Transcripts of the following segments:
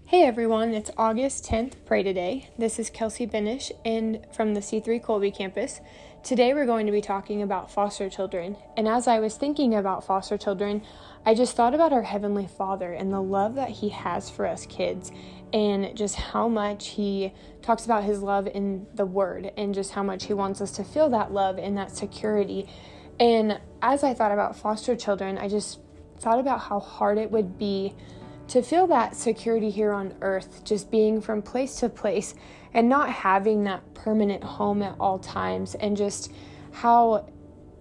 Hey everyone, it's August 10th, Pray Today. This is Kelsey Benish and from the C3 Colby campus. Today we're going to be talking about foster children. And as I was thinking about foster children, I just thought about our Heavenly Father and the love that He has for us kids and just how much He talks about His love in the Word and just how much He wants us to feel that love and that security. And as I thought about foster children, I just thought about how hard it would be to feel that security here on earth, just being from place to place and not having that permanent home at all times, and just how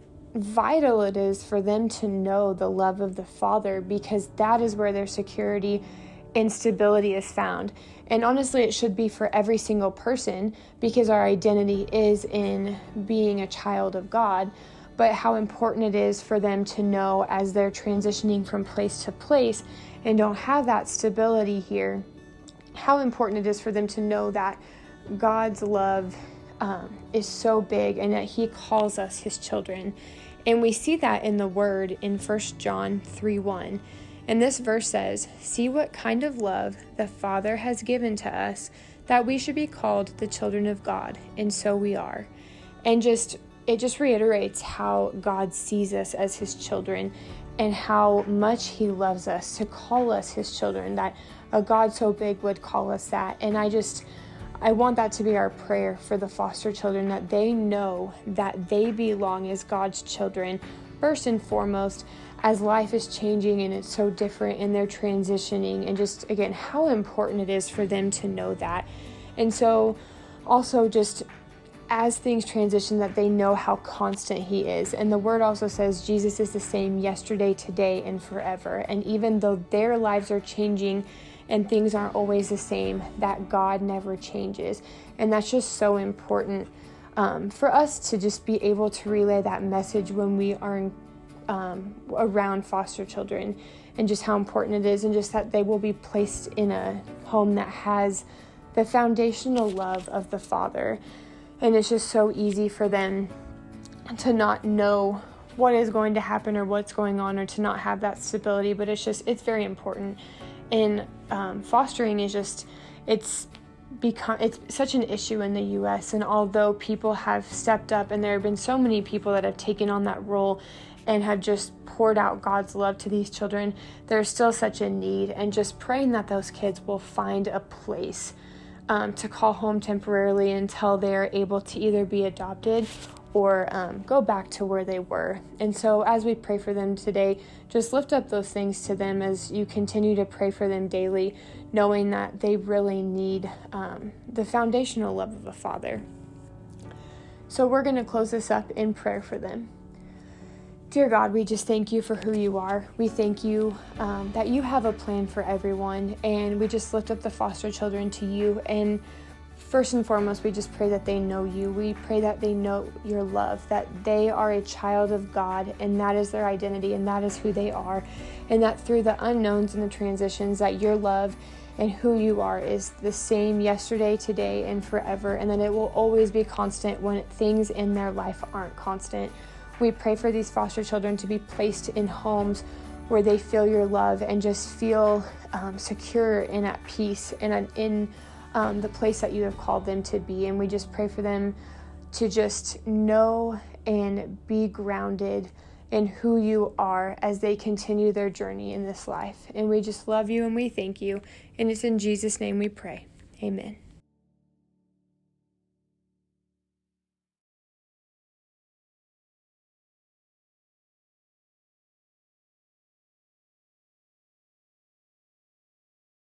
vital it is for them to know the love of the Father, because that is where their security and stability is found. And honestly, it should be for every single person, because our identity is in being a child of God. But how important it is for them to know as they're transitioning from place to place and don't have that stability here, how important it is for them to know that God's love is so big and that He calls us His children. And we see that in the Word in 1 John 3:1. And this verse says, "See what kind of love the Father has given to us, that we should be called the children of God, and so we are." And it just reiterates how God sees us as His children and how much He loves us to call us His children, that a God so big would call us that. And I want that to be our prayer for the foster children, that they know that they belong as God's children, first and foremost, as life is changing and it's so different and they're transitioning, and just, again, how important it is for them to know that. And so also just as things transition, that they know how constant He is. And the Word also says Jesus is the same yesterday, today, and forever. And even though their lives are changing and things aren't always the same, that God never changes. And that's just so important for us to just be able to relay that message when we are around foster children, and just how important it is, and just that they will be placed in a home that has the foundational love of the Father. And it's just so easy for them to not know what is going to happen or what's going on, or to not have that stability. But it's very important. And fostering is it's such an issue in the U.S. And although people have stepped up, and there have been so many people that have taken on that role and have just poured out God's love to these children, there's still such a need. And just praying that those kids will find a place to call home temporarily until they're able to either be adopted or go back to where they were. And so as we pray for them today, just lift up those things to them as you continue to pray for them daily, knowing that they really need the foundational love of a Father. So we're going to close this up in prayer for them. Dear God, we just thank You for who You are. We thank You that You have a plan for everyone, and we just lift up the foster children to You. And first and foremost, we just pray that they know You. We pray that they know Your love, that they are a child of God, and that is their identity, and that is who they are. And that through the unknowns and the transitions, that Your love and who You are is the same yesterday, today, and forever, and that it will always be constant when things in their life aren't constant. We pray for these foster children to be placed in homes where they feel Your love and just feel secure and at peace and in the place that You have called them to be. And we just pray for them to just know and be grounded in who You are as they continue their journey in this life. And we just love You and we thank You. And it's in Jesus' name we pray. Amen.